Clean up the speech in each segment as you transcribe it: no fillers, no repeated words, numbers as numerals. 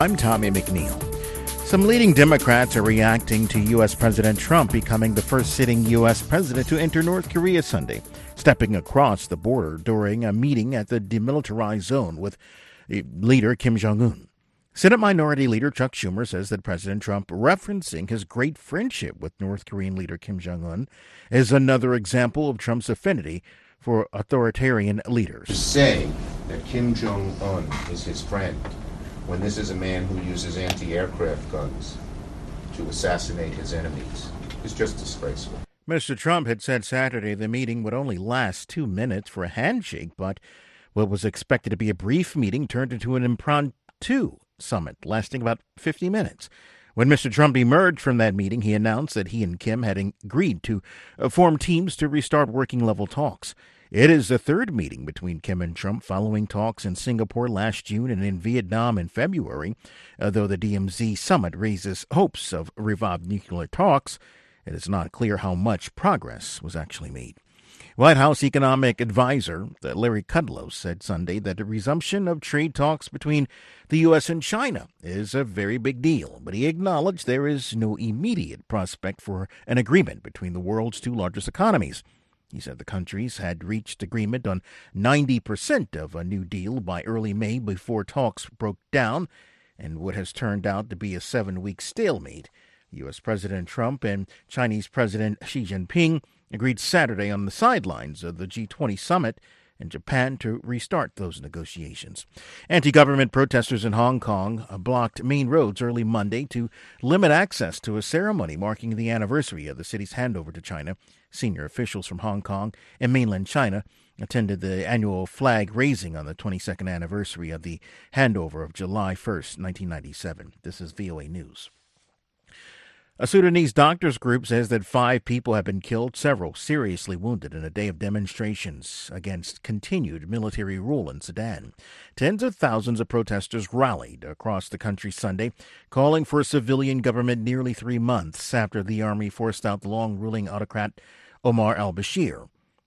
I'm Tommy McNeil. Some leading Democrats are reacting to U.S. President Trump becoming the first sitting U.S. president to enter North Korea Sunday, stepping across the border during a meeting at the demilitarized zone with leader Kim Jong-un. Senate Minority Leader Chuck Schumer says that President Trump, referencing his great friendship with North Korean leader Kim Jong-un, is another example of Trump's affinity for authoritarian leaders. To say that Kim Jong-un is his friend when this is a man who uses anti-aircraft guns to assassinate his enemies is just disgraceful. Mr. Trump had said Saturday the meeting would only last 2 minutes for a handshake, but what was expected to be a brief meeting turned into an impromptu summit lasting about 50 minutes. When Mr. Trump emerged from that meeting, he announced that he and Kim had agreed to form teams to restart working-level talks. It is the third meeting between Kim and Trump following talks in Singapore last June and in Vietnam in February. Though the DMZ summit raises hopes of revived nuclear talks, it is not clear how much progress was actually made. White House economic advisor Larry Kudlow said Sunday that the resumption of trade talks between the U.S. and China is a very big deal, but he acknowledged there is no immediate prospect for an agreement between the world's two largest economies. He said the countries had reached agreement on 90% of a new deal by early May before talks broke down and what has turned out to be a 7-week stalemate. U.S. President Trump and Chinese President Xi Jinping agreed Saturday on the sidelines of the G20 summit in Japan to restart those negotiations. Anti-government protesters in Hong Kong blocked main roads early Monday to limit access to a ceremony marking the anniversary of the city's handover to China. Senior officials from Hong Kong and mainland China attended the annual flag raising on the 22nd anniversary of the handover of July 1st, 1997. This is VOA News. A Sudanese doctors group says that 5 people have been killed, several seriously wounded in a day of demonstrations against continued military rule in Sudan. Tens of thousands of protesters rallied across the country Sunday, calling for a civilian government nearly 3 months after the army forced out the long-ruling autocrat Omar al-Bashir.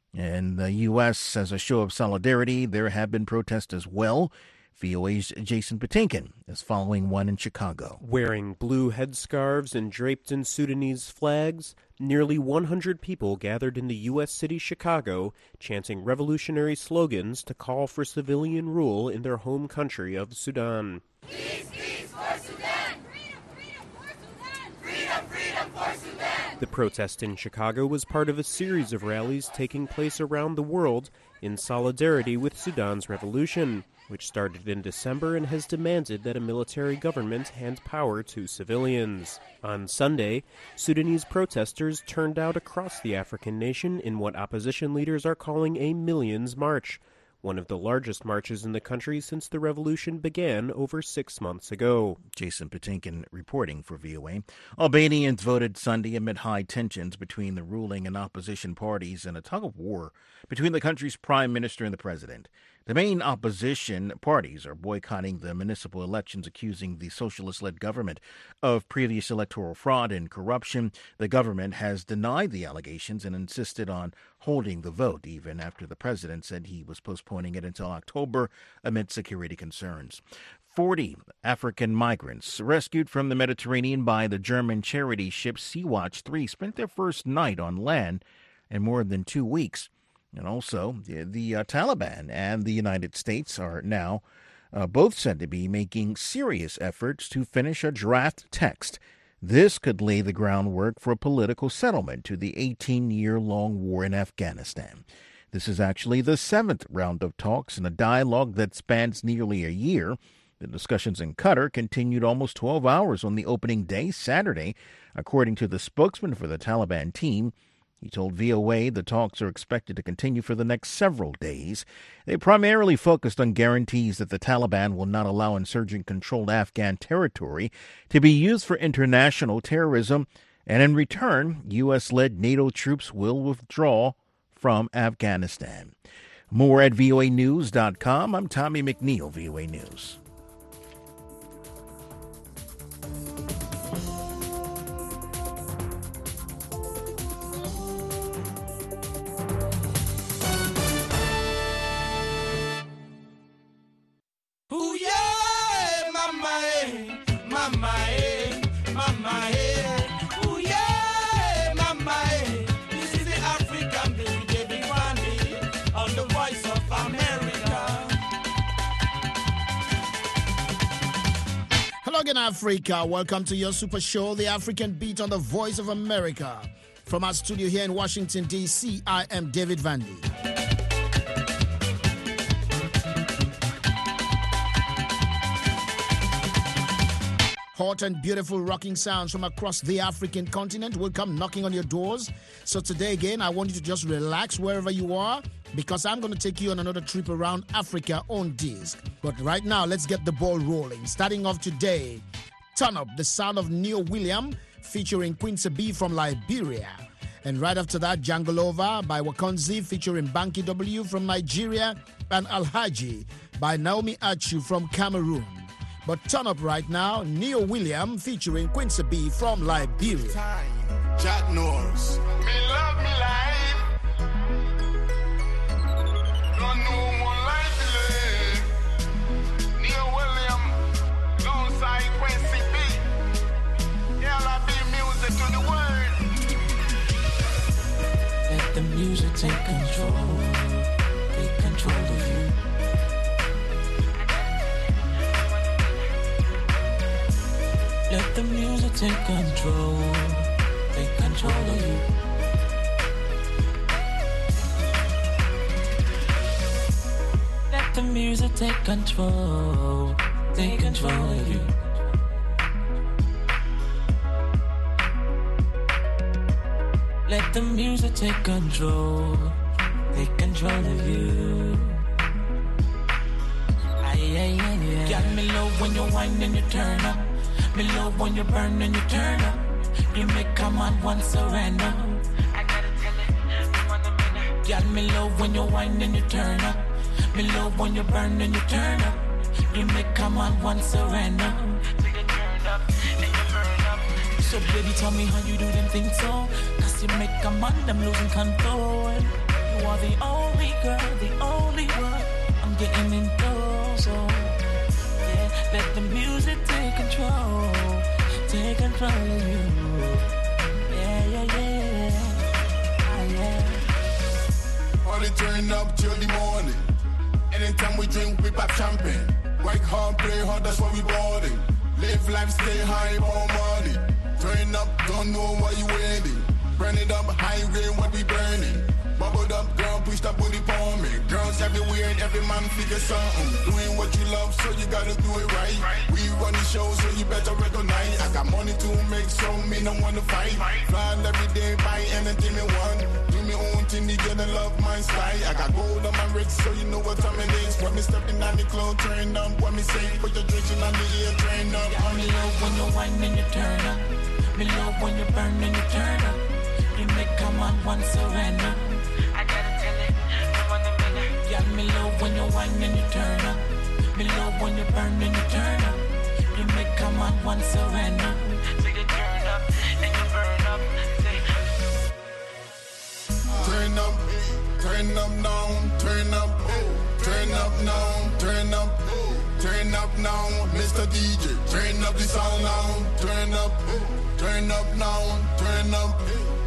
In the U.S., as a show of solidarity, there have been protests as well. VOA's Jason Patinkin is following one in Chicago. Wearing blue headscarves and draped in Sudanese flags, nearly 100 people gathered in the U.S. city Chicago, chanting revolutionary slogans to call for civilian rule in their home country of Sudan. Peace, peace for Sudan! Freedom, freedom for Sudan! Freedom, freedom for Sudan! The protest in Chicago was part of a series of rallies taking place around the world in solidarity with Sudan's revolution, which started in December and has demanded that a military government hand power to civilians. On Sunday, Sudanese protesters turned out across the African nation in what opposition leaders are calling a Millions March, one of the largest marches in the country since the revolution began over 6 months ago. Jason Patinkin reporting for VOA. Albanians voted Sunday amid high tensions between the ruling and opposition parties in a tug-of-war between the country's prime minister and the president. The main opposition parties are boycotting the municipal elections, accusing the socialist-led government of previous electoral fraud and corruption. The government has denied the allegations and insisted on holding the vote, even after the president said he was postponing it until October amid security concerns. 40 African migrants rescued from the Mediterranean by the German charity ship Sea-Watch 3 spent their first night on land in more than 2 weeks. And also, the Taliban and the United States are now both said to be making serious efforts to finish a draft text. This could lay the groundwork for a political settlement to the 18-year-long war in Afghanistan. This is actually the 7th round of talks in a dialogue that spans nearly a year. The discussions in Qatar continued almost 12 hours on the opening day, Saturday, according to the spokesman for the Taliban team. He told VOA the talks are expected to continue for the next several days. They primarily focused on guarantees that the Taliban will not allow insurgent-controlled Afghan territory to be used for international terrorism, and in return, U.S.-led NATO troops will withdraw from Afghanistan. More at voanews.com. I'm Tommy McNeil, VOA News. Ooh, yeah, mama. mama, eh, mama, eh. Ooh, yeah, mama, eh. This is the African beauty, David Vandy, on the Voice of America. Hello again, Africa. Welcome to your super show, The African Beat on the Voice of America. From our studio here in Washington, D.C., I am David Vandy. Hot and beautiful rocking sounds from across the African continent will come knocking on your doors. So today again, I want you to just relax wherever you are, because I'm going to take you on another trip around Africa on disc. But right now, let's get the ball rolling. Starting off today, Turn Up, the sound of Neil William, featuring Quincy B from Liberia. And right after that, Jangolova by Wakonzi, featuring Banky W from Nigeria, and Alhaji by Naomi Achu from Cameroon. But turn up right now, Neil William featuring Quincy B from Liberia. Jack Norris. Me love me life. Don't know more life to live. Neil William, alongside Quincy B. LIB music to the world. Let the music take control. Take control of you. Let the music take control of you. Let the music take control of you. Let the music take control of you. Aye. Got me low when you whine and you turn up. Me love when you burn and you turn up. You make a man want surrender. I gotta tell it, you want a minute. Got me love when you whine and you turn up. Me love when you burn and you turn up. You make a man want surrender. So you turn up and you burn up. So baby, tell me how you do them things so. Cause you make a man, I'm losing control. You are the only girl, the only one I'm getting into, so let the music take control of you. Yeah. Party turn up till the morning. Anytime we drink, we pop champagne. Work hard, play hard, that's what we bought it. Live life, stay high, more money. Turn up, don't know what you waiting. Burn it up, high grade, what we burning. Bubbled up, girl, push that booty for me. Girls everywhere and every man figure something. Doing what you love, so you gotta do it right. We run the show, so you better recognize. I got money to make, so me no wanna fight. Flying every day, buy anything me want. Do me own thing, you get love my style. I got gold on my wrist, so you know what time it is. When me stepping on the club, turn up. When me say, put your drinking on the ear, turn up. Me love when you whine and you turn up. Me love when you burn and you turn up. You make a man want surrender. I gotta tell it, you want a minute. Yeah, me love when you whine and you turn up. Me love when you burn and you turn up. You make a man want surrender. So you turn up and you burn up. Turn up now, turn up now, turn up now, Mr. DJ, turn up the sound now, turn up now, turn up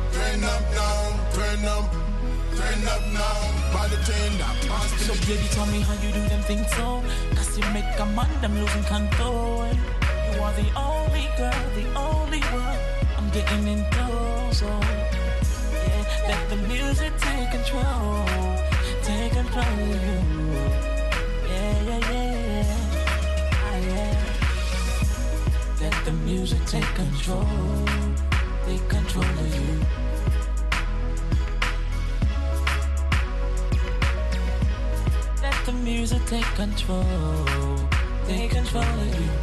now, body turn up. So baby, tell me how you do them things so. Cause you make a man, I'm losing control. You are the only girl, the only one I'm getting into, so yeah, let the music take control of you. Yeah. Let the music take control of you. Let the music take control of you.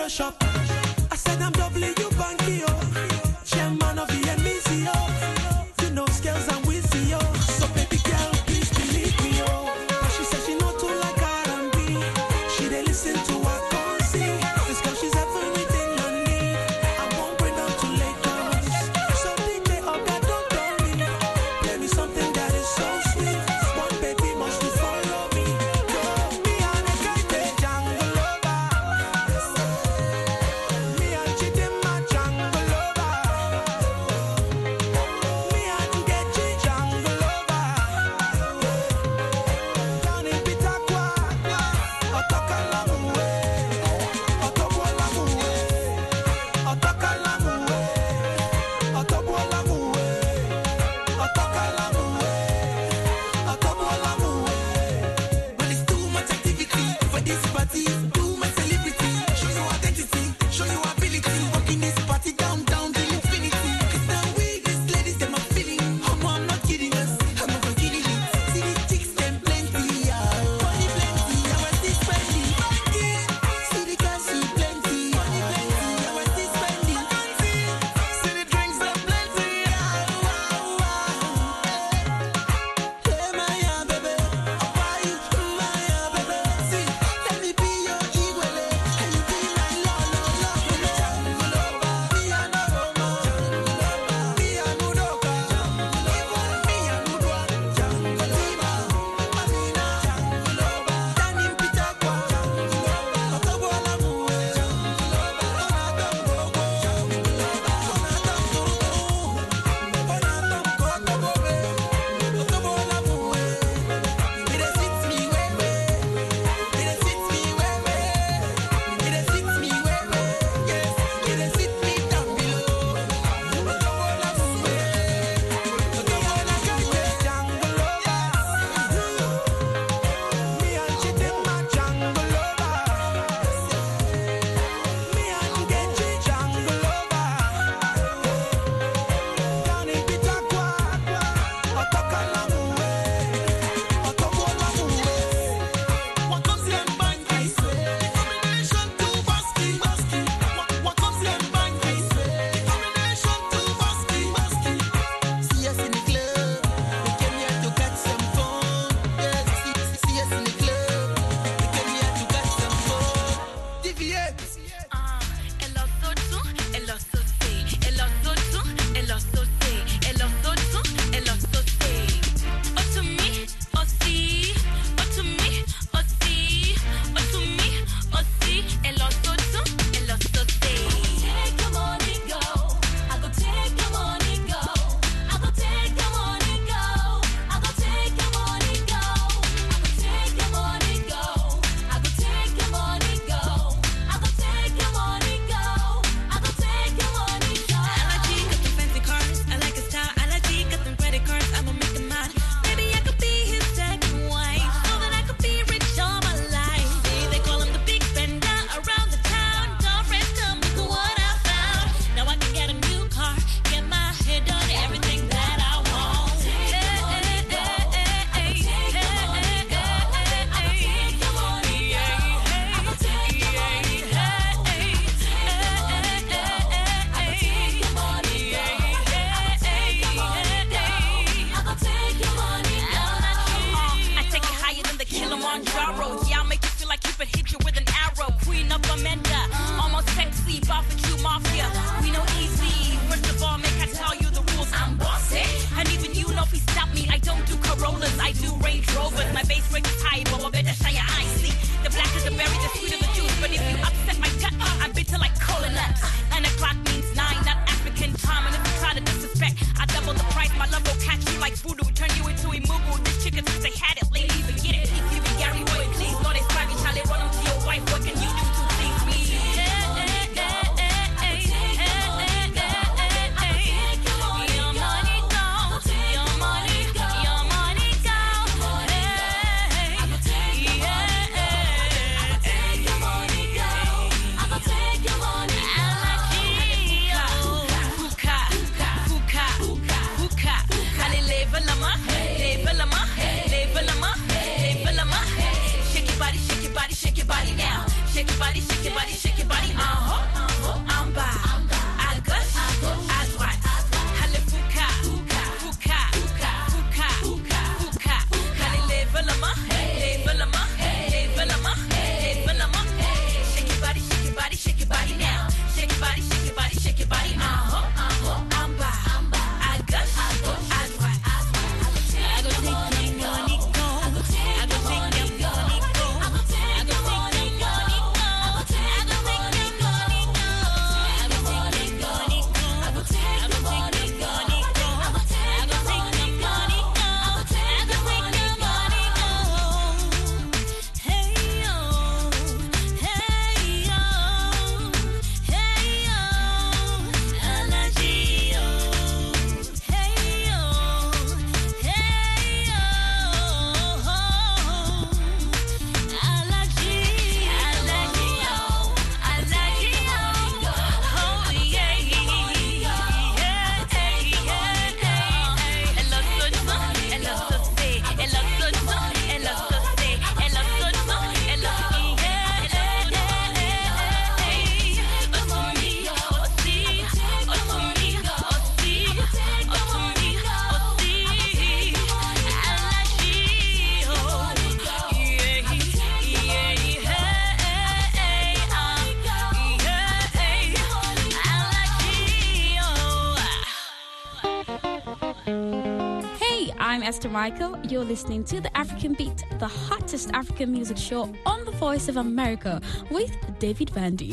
mash up. I said I'm W Banky, oh. Chairman of the NBC, oh. You know skills and wheezy, oh. So baby girl, please believe me, oh. And she said she not too like R&B. She dey listen to her concert. This girl, she's everything I need. I won't bring them to Lagos. So DJ Oga, don't tell me. Play me something that is so sweet. One baby must you follow me. Go. Me and the guy, they jungle over. Me and Chidi Macho. I'm Esther Michael. You're listening to The African Beat, the hottest African music show on the Voice of America with David Vandy.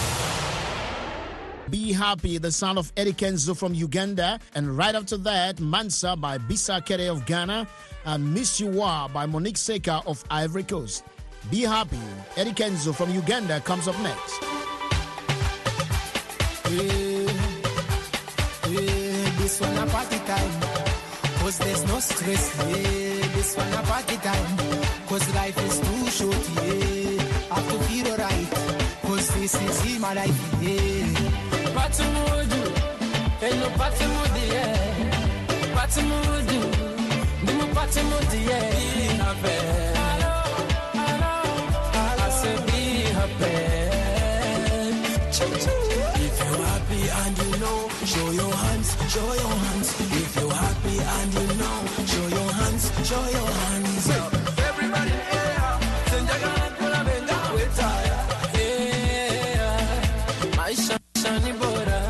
Be Happy, the sound of Eddie Kenzo from Uganda. And right after that, Mansa by Bisa Kere of Ghana and Miss You Are by Monique Seka of Ivory Coast. Be Happy, Eddie Kenzo from Uganda comes up next. This one a party time, cause there's no stress, yeah. This one a party time, cause life is too short, yeah. I have to feel alright, cause this is my life, yeah. Party mood, ain't no party mood, yeah. Party mood, no more party mood, yeah. Be happy, I say be happy. If you're happy and you know, show your hands, show your hands. If you're happy and you know, show your hands, show your hands. Everybody in the air, send your hand to the benga, we're tired. Yeah, my shani bora.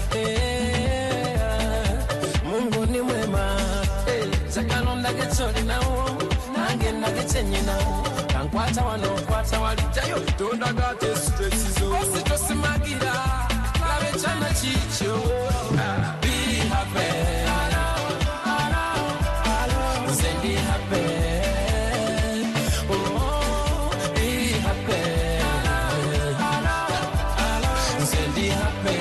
Yeah, Mungu ni mwema. Zakalonda getsoli now, nange nagetsenye now. Kankwata wano, kwata walijayo, don't got this stress. Osi tosi magira, lave chana chicho. Be happy. Be happy. Oh, be happy. Say be happy.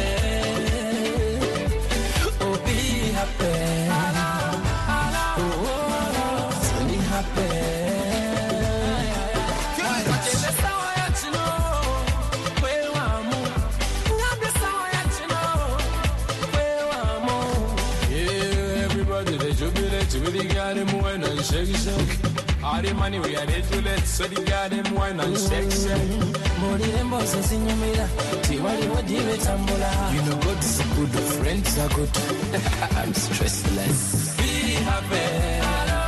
Oh, be happy. Oh, say be happy. All the money we are ready to let, so the garden wine and sex. You know God is good, friends are good. I'm stressless. Be happy.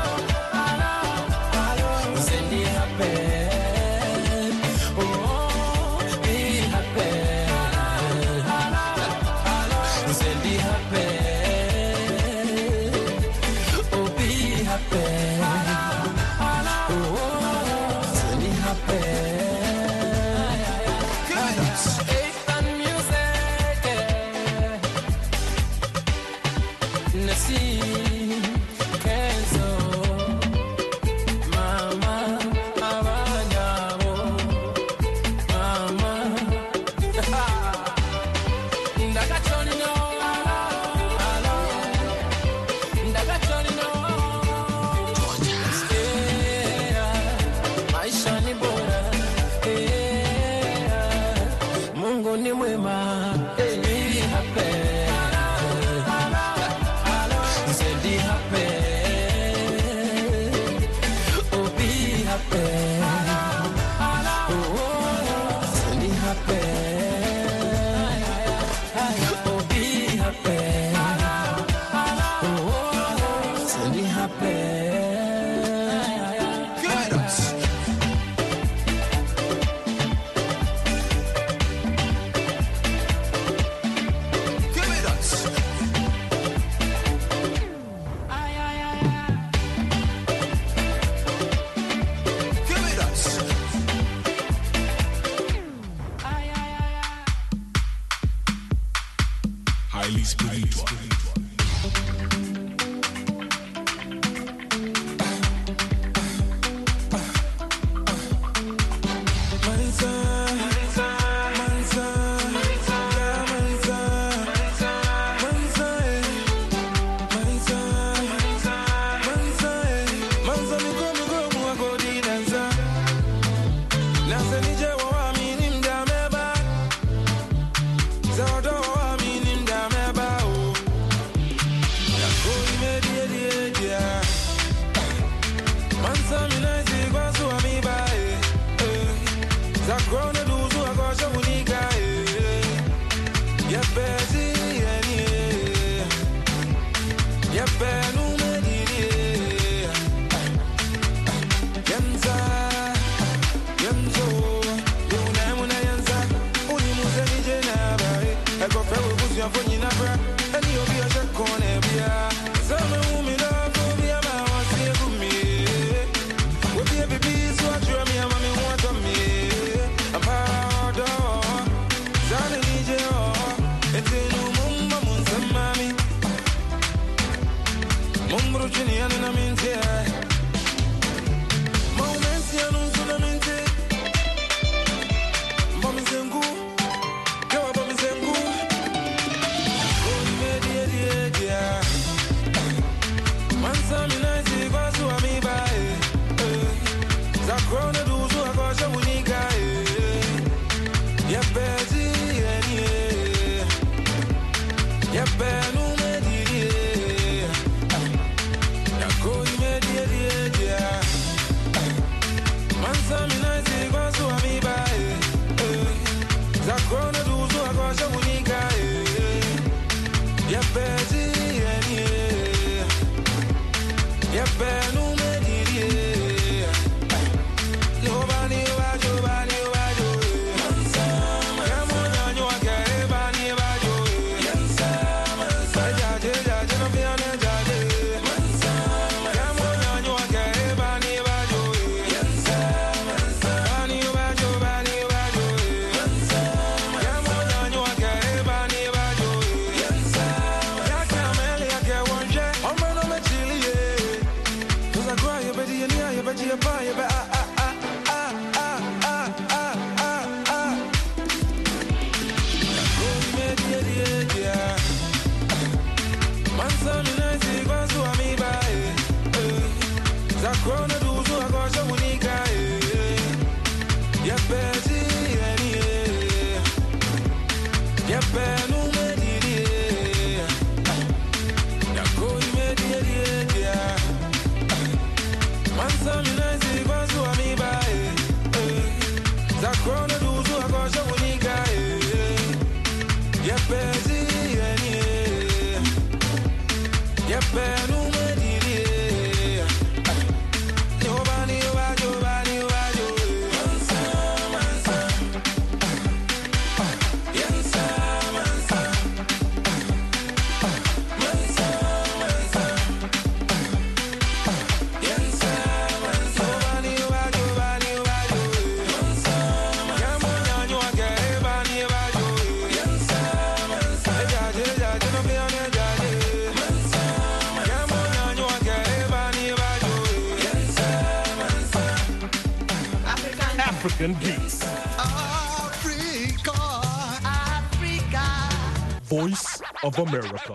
Say be happy. Oh, be happy. Say be happy. Oh, be happy. African Beats. Africa, Africa, Voice of America.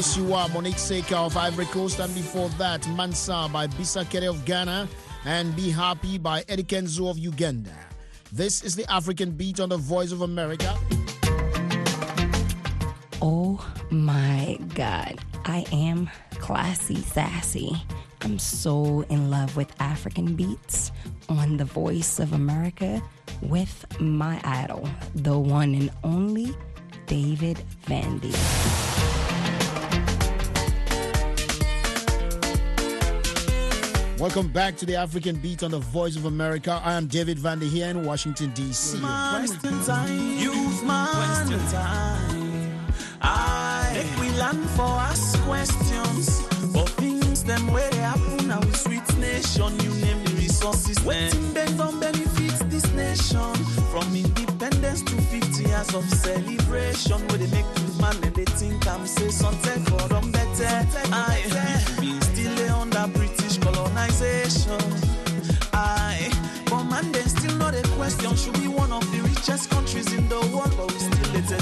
This You Are, Monique Seika of Ivory Coast, and before that, Mansa by Bisa Kere of Ghana, and Be Happy by Eddie Kenzo of Uganda. This is the African Beat on the Voice of America. Oh my God, I am classy, sassy. I'm so in love with African beats on the Voice of America with my idol, the one and only David Vandy. Welcome back to the African Beat on the Voice of America. I am David Vandy here in Washington, D.C. Question time, use man. Question time. If we learn for us questions, for things them where they happen now we sweet nation, you name the resources. Waiting them don't benefit this nation. From independence to 50 years of celebration, where they make you man and they think I'm say something for them better. We still under British colonization. But man, they still not a question. Should be one of the richest countries in the world, but we still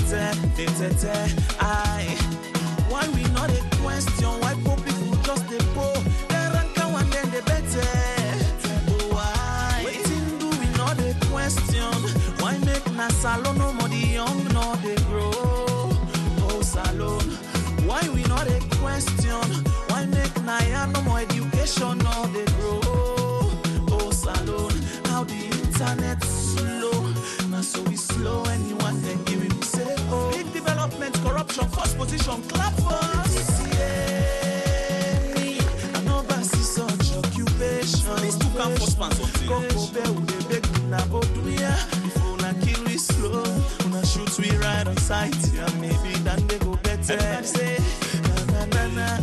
why we not a question? Why poor people just the poor? They rank and then they better. Why? Waiting do we not a question? Why make na salon no more the young nor they grow? Oh salon. Why we not a question? Why make na ya no more education nor they grow? Oh salon. How the internet slow? Now so we slow anyone then give him say oh. Big development, corruption, first position, clap for us. I know Bass is such occupation. These two come for sponsor. Go bear with the big na go do ya. Before na kill we slow, when shoot we ride on sight. Yeah, maybe then they go better. Everybody say na na na.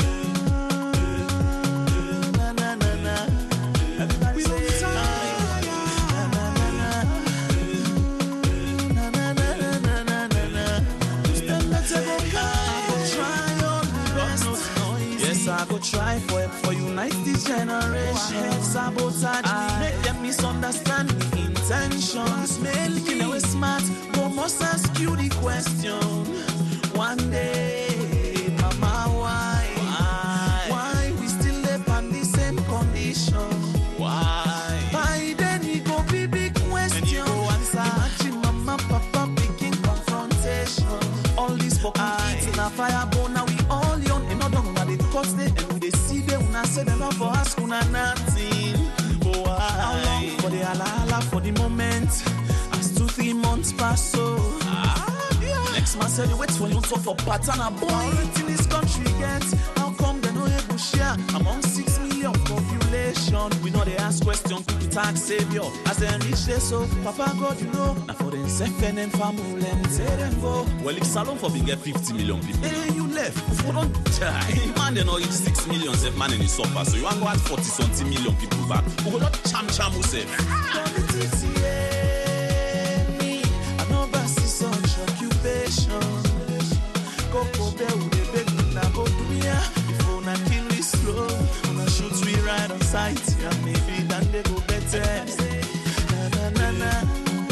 I go try for unite this generation. Sabotage, make them misunderstand the intentions. Making away smart, but must ask you the question. One day, mama, why we still live on the same condition? Why? By then you go be big question. You go answer, mama, papa, begin confrontation. All these for in a fire burn, now we all young and not done. Cause they and they see them when I say them not for us kuna nothing. Oh, how long for the ala for the moment? As 2-3 months pass so. Next man said they wait for you to for pattern a boy. In this country gets how come they no able share among 6 million population? We know they ask questions to the tax savior as they reach there so Papa God you know now for them self and family and say them go. Well if Salon for big get 50 million people. Hey you left if you don't die. Man they know each 6 million self man in the suffer so you want to add 40 something million people back. Who go not cham who say politics me I know Bass is such occupation. Go there with the big na go do ya. Before na kill we slow, na shoot we ride on sight. Yeah, maybe then they go better. Na na na na.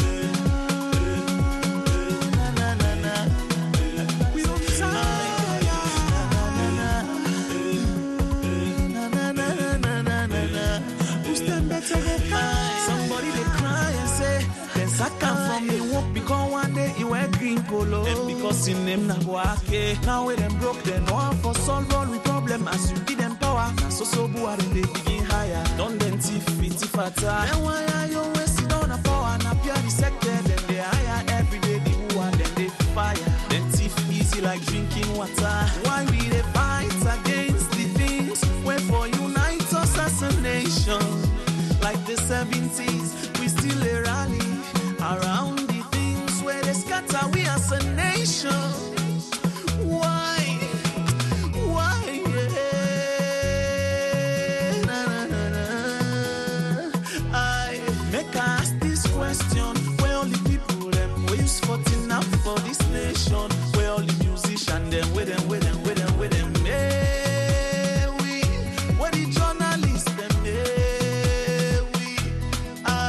Na na na na. We don't time. Na na na na na na na na. Who's them better go cry? Somebody they cry and say, then sack from me won't become one day you wear green polo. And because in them na go ake. Now when them broke, they know how for solve all the problem as you give them power. So boy they begin higher. Don't them thief fata. Then why are you wasting on a power and appear the sector? Then they hire every day the who and then they fire. Then thief easy like drinking water. Why we they fight against the things where for unite us as a nation? Like the 70s, we still a rally around the things where they scatter we as a nation. Why? I make ask this question. Where all the people them waves for enough for this nation? Where all the musicians them with them. Where the journalists them we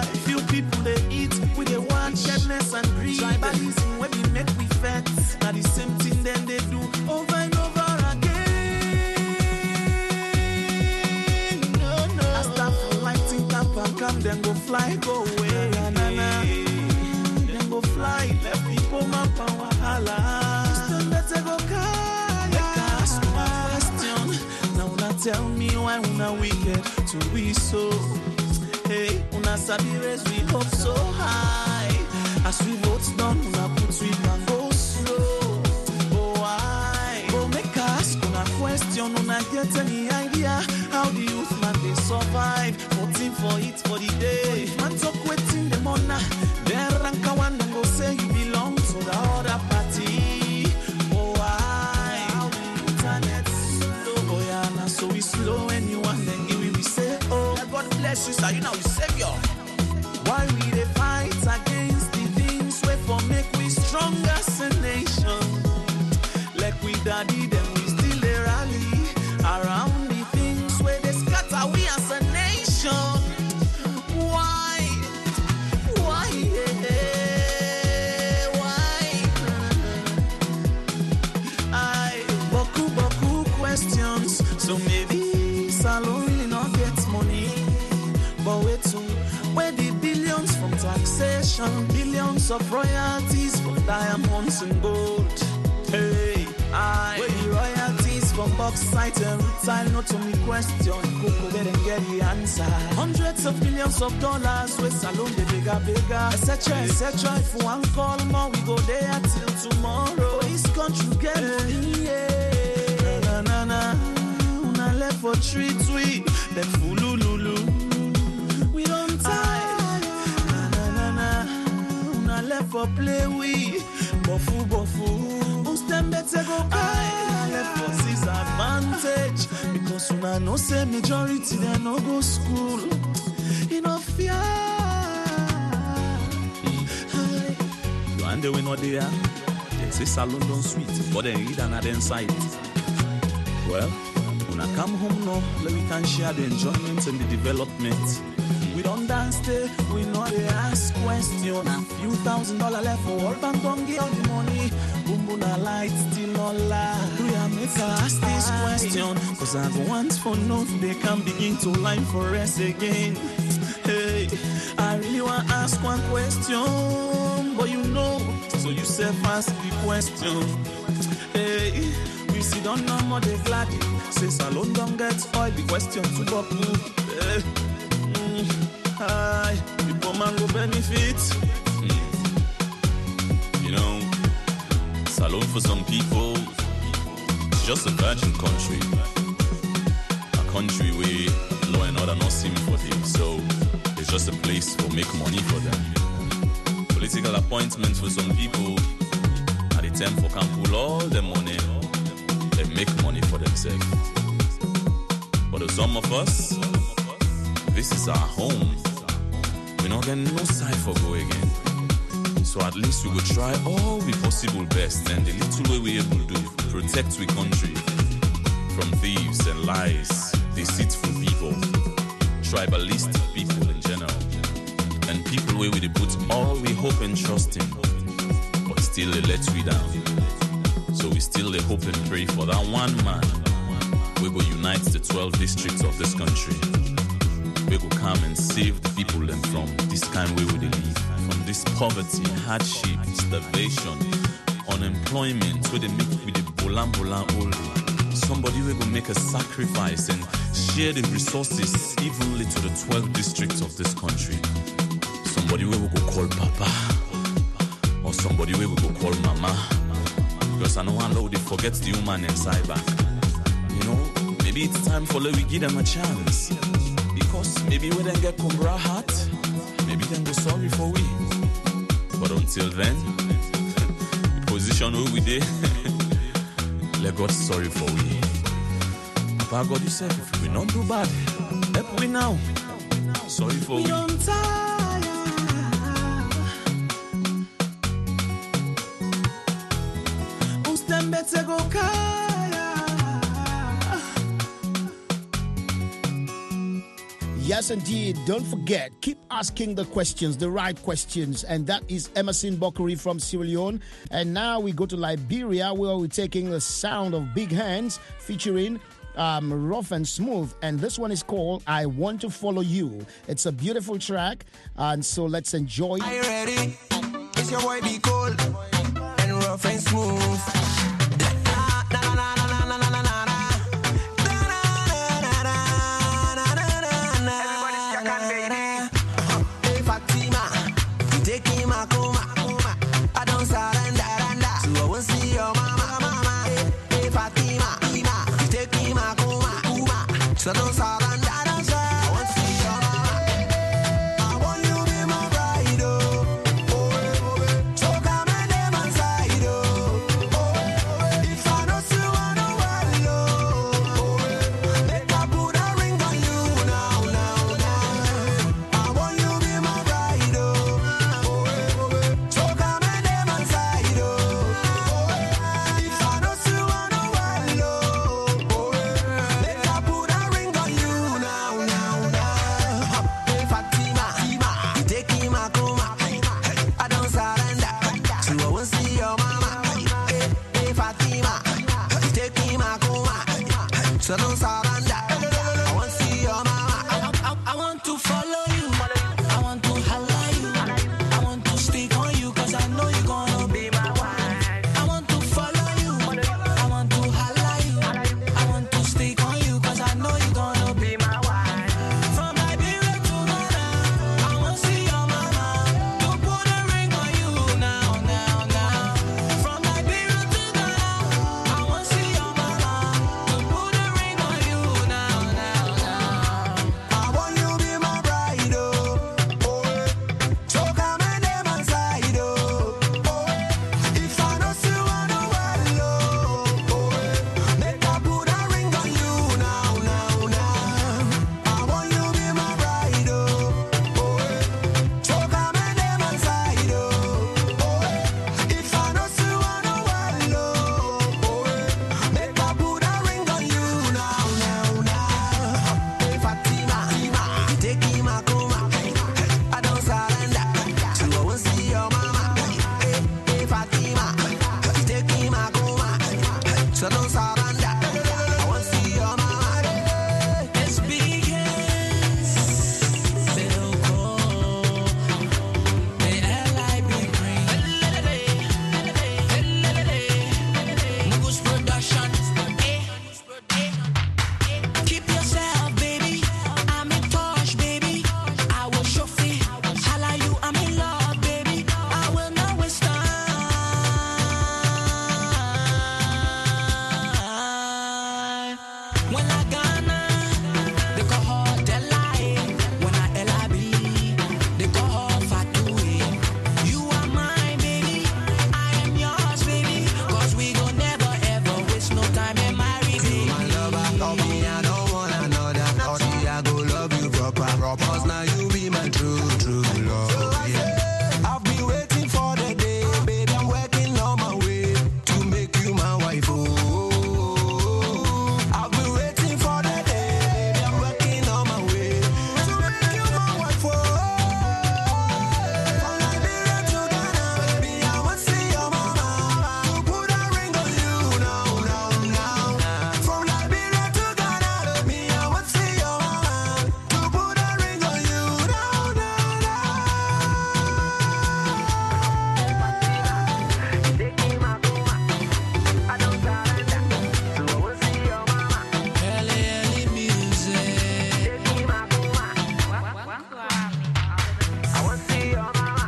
then go fly, go away. Na, na, na. Then go fly, let people map and wahala. Still better go carry. Make I ask my question. Now una tell me why una wicked to be so. Hey, una sabi raise we hope so high. As we vote done, una put we can go slow. Oh why? Oh make us una question, una get any idea how the youth man they survive? Voting for it for the day. Man talk waiting the morning. Then rank one and go say you belong to the other party. Oh why? How the internet slow? Oh yeah, now so we slow anyone then give we say oh God bless you, sir. You know we savior. Why we they fight against the things we for make we stronger as a nation? Like we daddy, then we still they rally around the things where they scatter we as a nation. Why? Why? I boku questions. So maybe Salon really not get money, but wait to where the billions from taxation, billions of royalties from diamonds and gold. Hey, where the royalties from bauxite and rutile, not to me question. Coco get and get the answer. Hundreds of millions of dollars, with Salon the bigger, etc., etc. If one call more, we go there till tomorrow. This country get money, yeah. Na na na, una left for treat we, then fulululu. We don't tie. Na na na na, una left for play we, bofu. Them better go I left for disadvantage because una no say majority they no go school. Enough fear. You and they we not there. They say Salon don't sweet, but they read another side. Well, when I come home now, let we can share the enjoyment and the development. We don't dance there, we know they ask question. A few $1,000 left for work and don't give the money. Boom boom a light still not lie. We are make her ask this question, cause I go once for no, they can begin to line for us again. Hey, I really want to ask one question, but you know, so you self ask the question. Hey, we see don't know more they glad. Say Salon don't get oil, the question to Boku. Hey. Hi, people man go benefit. You know, Salon for some people, it's just a virgin country. A country where law and order not seem for them. So it's just a place for make money for them. Political appointments for some people at the time for can pull all the money and make money for themselves. But to some of us, this is our home. We not get no side for go again. So at least we will try all we possible best and the little way we able to protect we country from thieves and lies, deceitful people, tribalistic people in general, and people where we put all we hope and trust in, but still they let we down. So we still they hope and pray for that one man we will unite the 12 districts of this country. We will come and save the people them from this kind way we live, from this poverty, hardship, starvation, unemployment, where they make with the bolan all day. Somebody will go make a sacrifice and share the resources evenly to the 12 districts of this country. Somebody will go call Papa, or somebody will go call Mama, because I know how they forget the human inside back. You know, maybe it's time for let we give them a chance. Because maybe we then get Kumbra heart, maybe then go sorry for we. But until then, the position where we did, let God sorry for we. Papa God, you said if we not do bad, help we now. Sorry for we. Don't tire. Ustem better go kaya. Yes, indeed. Don't forget, keep asking the questions, the right questions. And that is Emerson Bokuri from Sierra Leone. And now we go to Liberia, where we're taking the sound of Big Hands featuring Rough and Smooth, and this one is called I Want to Follow You. It's a beautiful track, and so let's enjoy. Are you ready? It's your boy Be Cool and Rough and Smooth. So don't surrender, don't say I want to see your mama. I want you to be my bride, oh. So come and name my side, oh. If I don't see one, oh, make I put a ring on you now. I want you to be my bride, oh. So come and name my side, oh. If I don't see one, oh, make I put a ring on you now. Hey, Fatima, you taking my coma. I don't surrender, so I won't see your mama. Hey, Fatima, you taking my coma. So don't surrender, I won't see your mama. I want to follow you, I want to holla you, I want to speak on you, cause I know you're gonna be my wife. I want to follow you, I want to holla you, I want to speak on you, cause I know you're gonna be my wife. From Liberia to Ghana, I want to see your mama. To put a ring on you now. From Liberia to Ghana, I want to see your mama. To put a ring on you now. I want you to be my bride, oh. So come and name my side, oh. If I don't see one, oh, make I put a ring on you now. I want you to be my bride, oh. So come and name my side, oh. If I don't see one, oh, make I put a ring on you now. Hey, Fatima, you taking my coma. I don't surrender, so I won't see your mama. Hey, Fatima, you taking my coma. So don't surrender, I won't see your mama. It's big hands, they'll go. They LIB green. Mugus Production. Keep yourself, baby. I'm in touch, baby. I will show fit. Holla you, I'm in love, baby. I will not waste time. When I Ghana, they call her Delay. When I LIB, they call her Fatoué. You are mine, baby. I am yours, baby. Cause we gon' never ever waste no time and marry, baby. My lover, call me, I don't want another. Or see, I go love you proper. Cause now you be my true love. Yeah. I've been waiting for the day, baby. I'm working on my way to make you my wife. Oh, I've been waiting for the day, baby. I'm working on my way to make you my wife. Oh, from Liberia to Ghana, baby, I want to see your mama. To put a ring on you now. From Liberia to Ghana, baby, I want to see your mama. To put a ring on you now. Taking my coma, I don't surrender, so I will see your mama. Early music. Taking my coma, I will see your mama.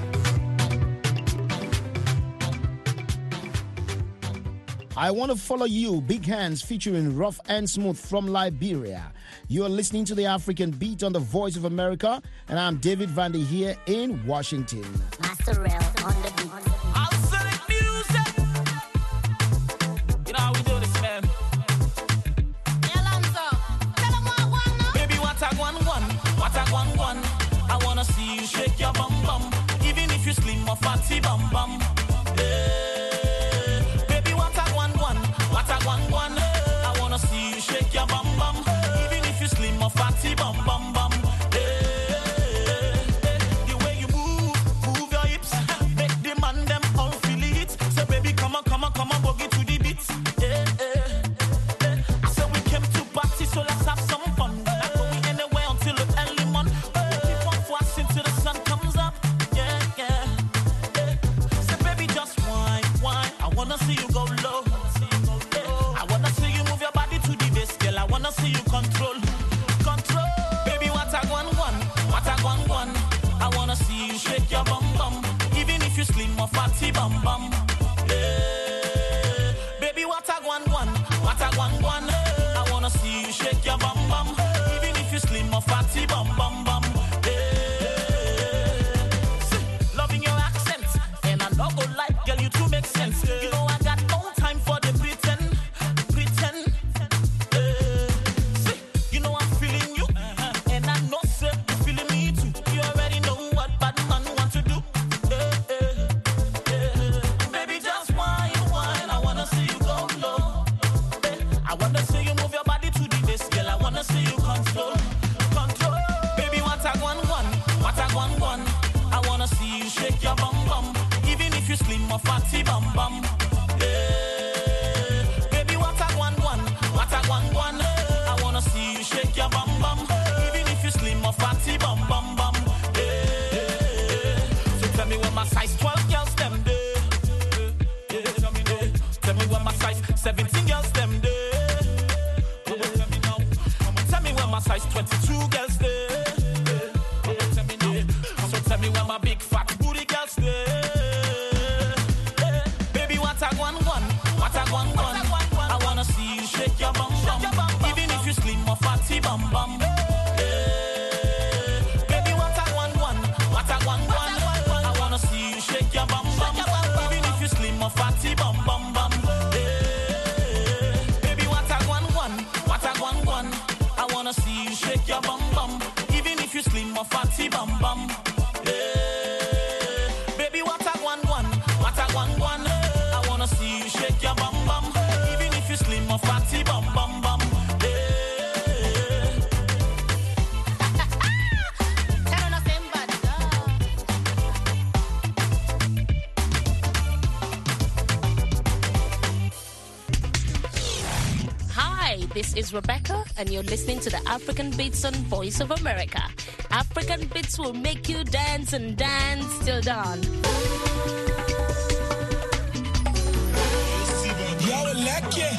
I Want to Follow You, Big Hands featuring Rough and Smooth from Liberia. You are listening to the African Beat on the Voice of America, and I'm David Vandy here in Washington. Master Rail on the beat. I'll select music. You know how we do this, man. Baby, what a one. I wanna see you shake your bum bum, even if you slim or fatty bum bum. Baby, what a one. I wanna see you shake your bum bum, even if you slim or fatty bum bum bum. The way you move your hips, make them gwan gwan. I wanna see you shake your bum bum, even if you slim or fatty bum bum. Baby, what a gwan gwan, what a gwan gwan. I wanna see you shake your bum bum, even if you slim or fatty bum bum bum. Loving your accent, and I no go like, girl, you too make sense. You know I got no time for the pretend. You know I'm feeling you, and I know say you feeling me too. You already know what bad man want to do. Baby, just wine. I wanna see you go low. I wanna see you move your body to the bass, girl. I wanna see you control. Baby, what a gwan gwan, what a gwan gwan. I wanna see you shake your bum bum, even if you slim or fatty bum bum. Baby, what a gwan gwan, what a gwan gwan. I wanna see you shake your bum bum, even if you slim or fatty bum bum bum. So tell me when my size 12 girls them do. Tell me when my size 17 girls them do. Tell me when my size 22 girls do. So tell me when my big fat booty girls do. Baby, what a gwan gwan, what a gwan gwan. I wanna see you shake your bum bum, even if you slim or fatty bum bum. Baby, what a gwan gwan, what a gwan gwan. I wanna see you shake your bum bum, even if you slim or fatty bum bum bum. Baby, what a gwan gwan, what a gwan gwan. I wanna see you shake your bum bum, even if you slim or fatty bum bum. Baby, what a gwan gwan, what a gwan gwan. I wanna see you shake your bum bum, even if you slim or fatty bum bum bum. Hi, this is Rebecca, and you're listening to the African Beats on Voice of America. African Beats will make you dance and dance till dawn. Yo, Aleke,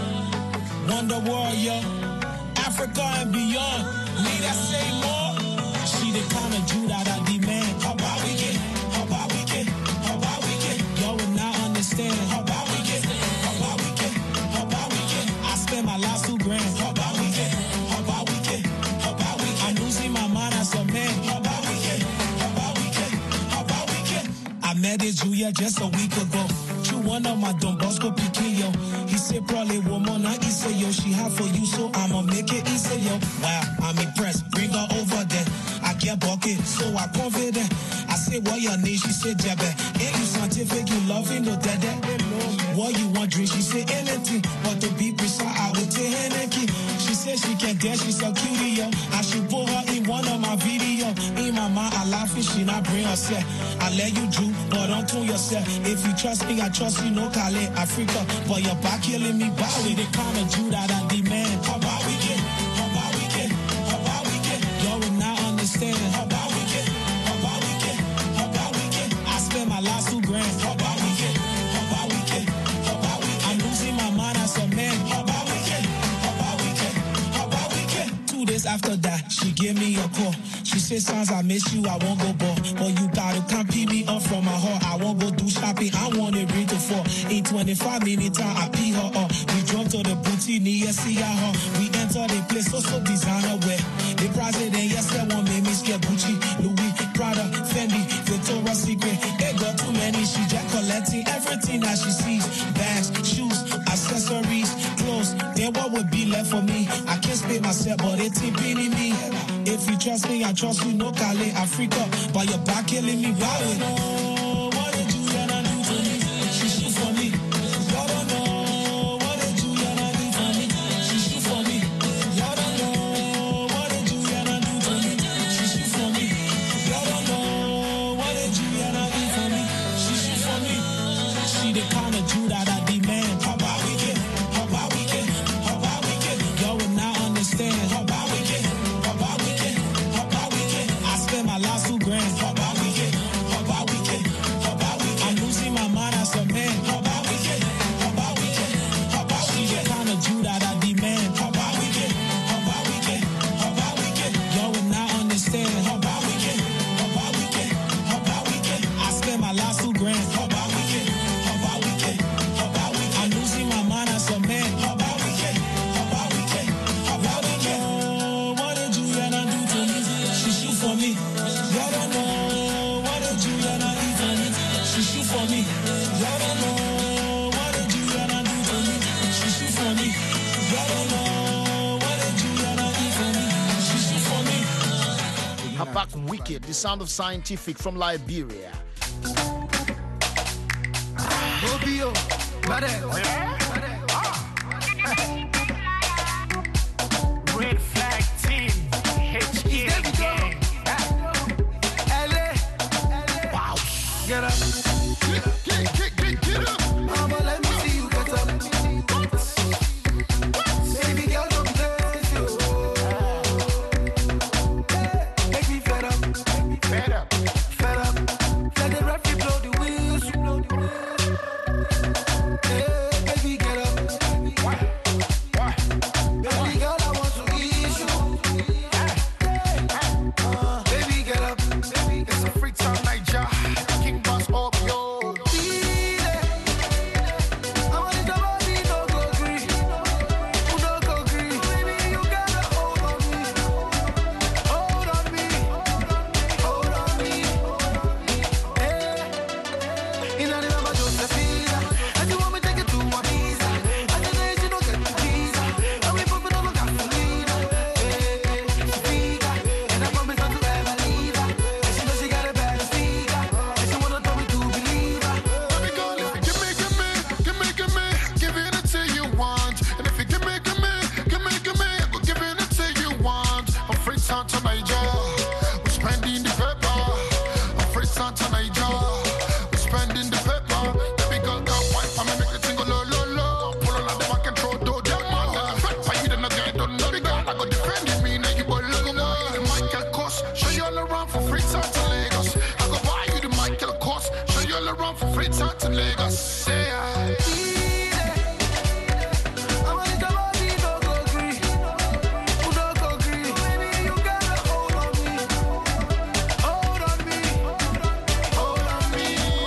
Wonder Warrior, Africa and beyond. Need I say more? She the kind of Jew that I demand. How about we get? How about we get? How about we get? Y'all will not understand. How about we get? How about we get? How about we get? I spend my last $2 grand. How about we get? How about we get? How about we get? I'm losing my mind as a man. How about we get? How about we get? How about we get? I met this Julia just a week ago. One of my Don Bosco Piquet, yo. He said, probably woman, I say, yo, she have for you, so I'ma make it easy, yo. Wow, I'm impressed. Bring her over there. I get bucket, so I confident. I say, what your name? She said, Jabba. Ain't you scientific? You loving no dada? What you want, drink? She said, anything. But to be precise, I would tell Henneke. She said she can dance, she's so cutie, yo. I should put her in one of my videos. In my mind, I laugh and she not bring herself. I let you do, but don't tune yourself. If you trust me, I trust you, no Kale, Africa. But you're back killing me, bow with the kind of Jew that I demand. How about we get? How about we get? How about we get? Y'all will not understand. How about we get? How about we get? How about we get? I spent my last $2 grand. How about we get? How about we get? How about we get? I'm losing my mind as a man. How about we get? How about we get? How about we get? 2 days after that, she gave me a call. She said, "Sons, I miss you, I won't go ball. But you gotta come pick me up from my heart. I won't go do shopping, I want it read to 4. In 25 minutes time, I pee her up. We drove to the boutique near her. We enter the place, so designer wear. The president, yes, that one made me scared. Gucci, Louis, Prada, Fendi, Victoria's Secret. They got too many, she just collecting everything that she sees. Bags, shoes, accessories, clothes. Then what would be left for me? I can't speak myself, but it's tipping in me. If you trust me, I trust you, no Kale, Africa. But you're back killing me, wow. What did you gonna do to me? She shoot for me. Y'all don't know. What did you gonna do for me? She shoot for me. Y'all don't know. What did you gonna do to me? She shoot for me. Y'all don't know. What did you gonna do for me? She shoot for me. She the kind of Jew that I demand. How about we get? How about we get? How about we get? Y'all will not understand. How about we get? How about we get? How about we get? I spent my last $2 grand. How about we get? How about we get? How about we get? I'm losing my mind as a man. How about we get? How about we get? How about we get? She the kind of Jew that I demand. How about we get? How about we get? How about we get? Y'all will not understand. How about we get? Hapak Wicked, the sound of Scientific from Liberia. Red flag team, HK gang. LA. Wow. Get up. Get up. Mama, let me see you get up. Baby girl, don't dance you. Make me fed up. Fed up. Fed up. Let the referee blow the whistle. Baby, get up. Why? Baby girl, I want to eat you. Baby, get up. It's a free time night, ja. King Boss up, yo. I want to go green. Who no go green? Baby, you gotta hold on me. Hold on me. Hold on me. In the name of Josephina, I just want me take it to my visa. I just know you don't get the visa. And we put it on gasolina. Vega, and I promise not to ever leave her. And she knows she got a bad figure. And she wanna tell me to believe her. Baby girl, if you give me, giving it to you want. And if you give me, we're giving it to you want. I'm free time to Niger, we're spending the paper. I'm free time to Niger, we're spending the paper. Baby girl, got wife, I'm make it single, lo. Pull on the back and throw down them man. Fat for you, then I don't know the girl. I go defending me, now you boy look the Michael Kors, show you all around for free time to Lagos. I go buy you the Michael Kors, show you all around for free time to Lagos. Say I want to go green. Who no go green? Baby, you gotta hold on me. Hold on me. Hold on me.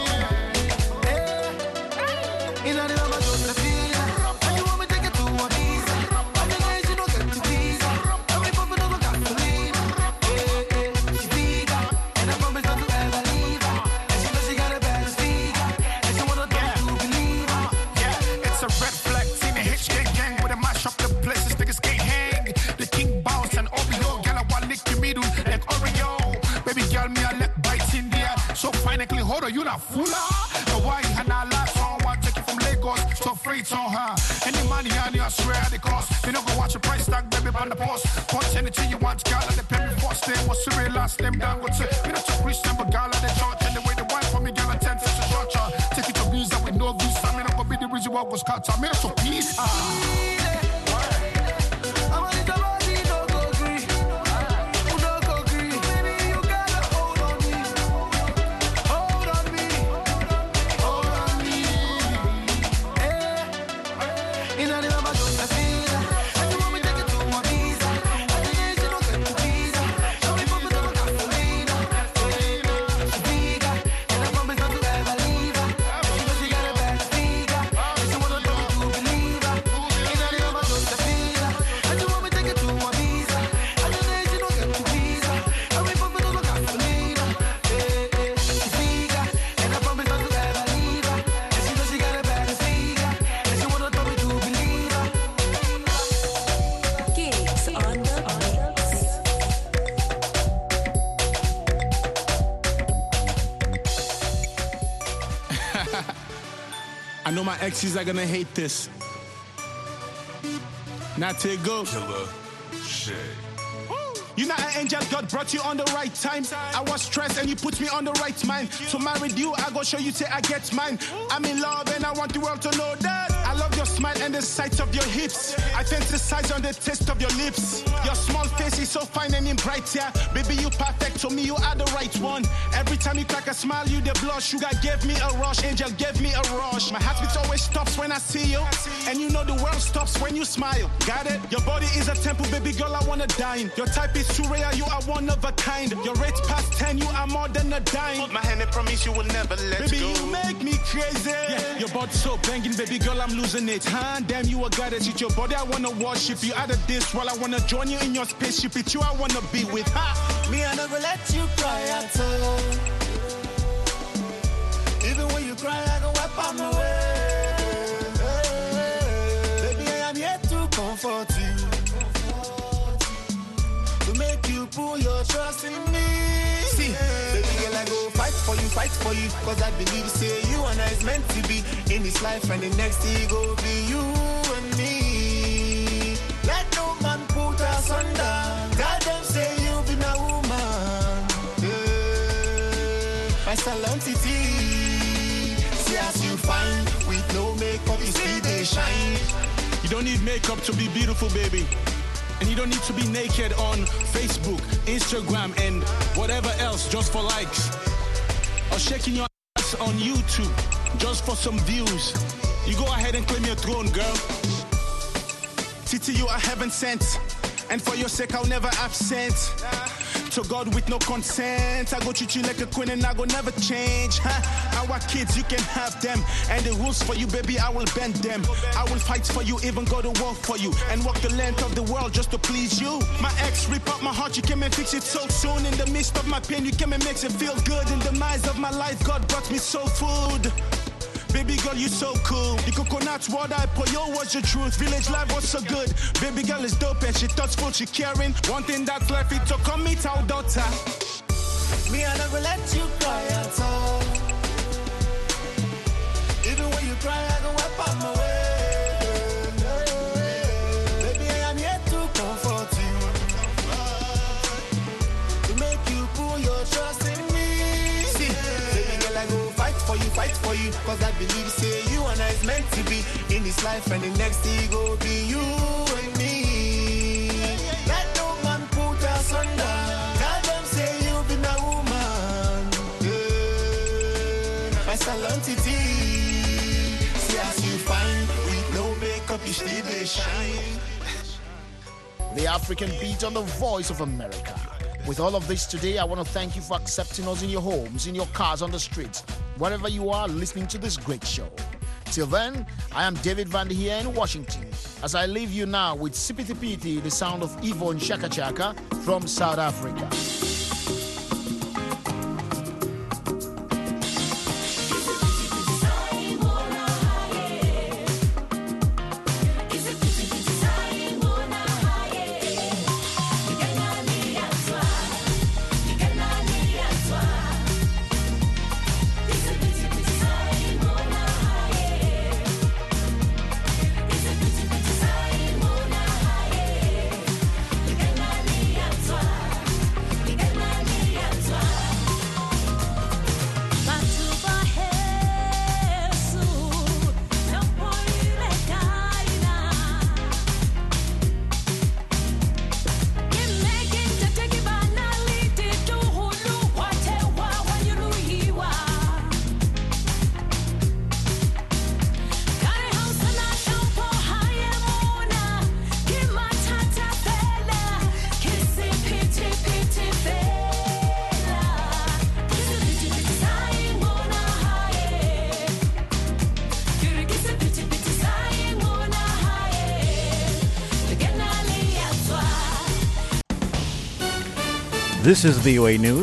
In the name of Josephina, and you want me take it to a visa. I just know you don't get the visa. And we put it on gasolina. She vega, and I promise not to ever leave her. And she knows she got a bad figure. And she wanna tell me to believe her. Yeah, it's a red flag team, a HK gang with a mash up the places, niggas can't hang. The King Bounce and Oreo, girl, I want lick the middle like Oreo. Baby girl, me I let bites in there. So finally, hold on, you not fooler. Hawaii and I last on one, take it from Lagos, so free on her. Any money on you, I swear the cost. You don't go watch a price tag, baby, on the post. Punch anything you want, girl, and the pay me first name. What's the real last name? Down, what's it? You don't talk rich number, girl, and the church. And the way the wife for me, girl, I 10 cents to torture. Take it to visa with no visa. I mean, I'm gonna be the reason why I was cut. I mean, so peace. I want to go green. Who no go green? Baby, you gotta hold on me. Hold on me. Hold on me. In the name of Josephina, and you want me take it to my visa. I just know you don't get the visa. So we put it on gasolina. Vega, and I promise not to ever leave her. She knows she got a bad figure. And she wanna tell me to believe her. In the name of Josephina, and you want me take it to my visa. I just know you don't get the visa. And we put it on gasolina. Vega, and I promise not to ever leave her. And she knows she got a bad figure. And she wanna tell me to believe her. Gigs on the I know my exes are gonna hate this. Not to go. Killer Shay. You're not an angel, God brought you on the right time. I was stressed and you put me on the right mind. To marry you, I go show you say I get mine. I'm in love and I want the world to know that. I love your smile and the sight of your hips. I fantasize on the taste of your lips. Your small face is so fine and bright, yeah. Baby, you perfect, to me you are the right one. Every time you crack a smile, you the blush. Sugar gave me a rush, angel gave me a rush. My heartbeat always stops when I see you. And you know the world stops when you smile. Got it? Your body is a temple, baby girl, I wanna dine. Your type is too rare, you are one of a kind. Your rate's past 10, you are more than a dime. Hold my hand and promise you will never let baby, go. Baby, you make me crazy. Yeah, your body's so banging, baby girl, I'm losing it. Huh? Damn, you a goddess. It's your body, I wanna worship you. Out of this world, I wanna join you in your spaceship. It's you I wanna be with. Ha! Me, I never let you cry at all. Even when you cry, I go wipe on my way. Baby, I am here to comfort you. To make you put your trust in me. for you, cause I believe, say you and I is meant to be in this life, and the next thing go be you and me. Let no man put us under. God them say you be my woman, my saluntity. See as you find, with no makeup you see they shine. You don't need makeup to be beautiful, baby. And you don't need to be naked on Facebook, Instagram, and whatever else just for likes. Or shaking your ass on YouTube just for some views. You go ahead and claim your throne, girl. Titi, you are heaven sent. And for your sake, I'll never absent. To God with no consent, I go treat you like a queen and I go never change. Our kids, you can have them. And the rules for you, baby, I will bend them. I will fight for you, even go to war for you. And walk the length of the world just to please you. My ex rip up my heart, you came and fix it so soon. In the midst of my pain, you came and makes it feel good. In the minds of my life, God brought me soul food. Baby girl, you so cool. The coconut water I pour, yo, what's the truth? Village life was so good. Baby girl is dope and she thoughtful, she caring. One thing that's left it to come meet our daughter. Me, I never let you cry at all. Even when you cry, I go wipe out my way. Baby, I am here to comfort you, to make you put your trust in me. See, baby girl, I go fight for you, cause I believe, say you and I is meant to be in this life, and the next thing go be you and me. Let no man put us under. God them say you be my woman, my saluntity. See as you find, with no makeup you still they shine. The African Beat on the Voice of America. With all of this today, I want to thank you for accepting us in your homes, in your cars, on the streets, wherever you are listening to this great show. Till then, I am David Van Der here in Washington, as I leave you now with Sipiti Piti, the sound of Yvonne Chaka Chaka from South Africa. This is VOA News.